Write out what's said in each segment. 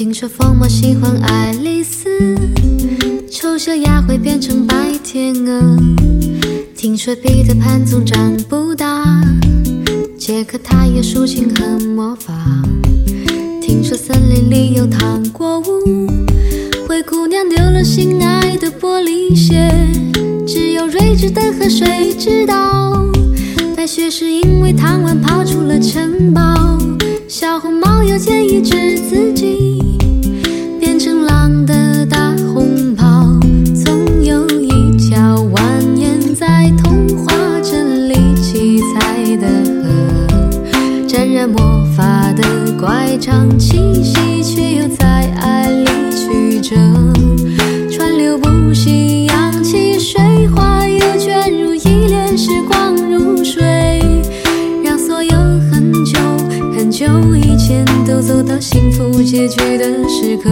听说疯猫喜欢爱丽丝，丑小鸭会变成白天鹅。听说彼得潘总长不大，杰克他有竖琴和魔法。听说森林里有糖果屋，灰姑娘丢了心爱的玻璃鞋，只有睿智的河水知道，白雪是因为贪玩跑出了城堡。小红帽要建议治自己变成狼的大红袍，总有一条蜿蜒在童话镇里七彩的河，沾染魔法的乖张气息，却又在爱里曲折，川流不息，扬起水花，又卷入一帘时光如水，让所有很久很久以前都走到幸福结局的时刻。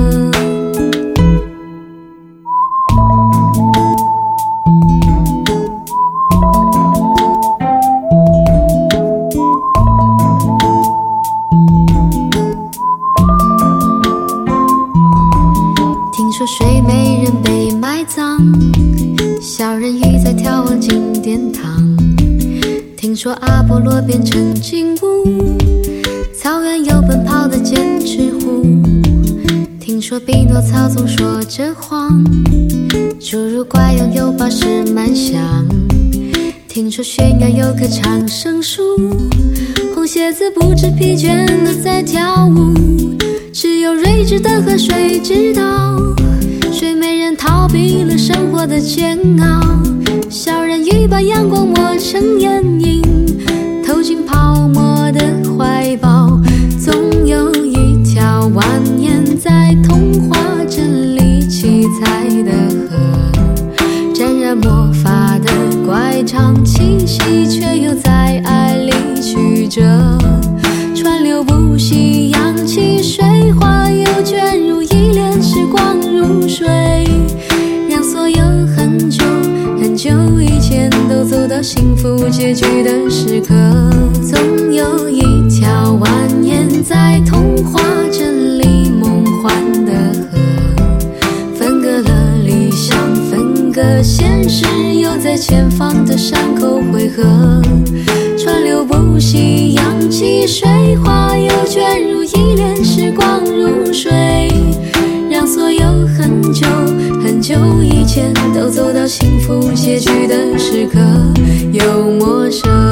听说睡美人被埋葬，小人鱼在眺望金殿堂。听说阿波罗变成金乌，草原有奔跑的剑齿虎。听说匹诺曹总说着谎，侏儒怪拥有宝石满箱。听说悬崖有棵长生树，红鞋子不知疲倦地在跳舞，只有睿智的河水知道，睡美人逃避了生活的煎熬，小人鱼把阳光抹成眼影，投进泡沫的怀抱，总有一条蜿蜒在童话镇里七彩的河，沾染魔法的乖张气息，却又在爱里曲折，川流不息，扬起水花，又卷入一帘时光如水，让所有很久很久以前都走到幸福结局的时刻。总有一条蜿蜒在童话镇里梦幻的河，分割了理想，分割现实，又在前方的山口汇合，川流不息，扬起水花，又卷入一帘时光如水，让所有很久很久以前都走到幸福结局的时刻。有陌生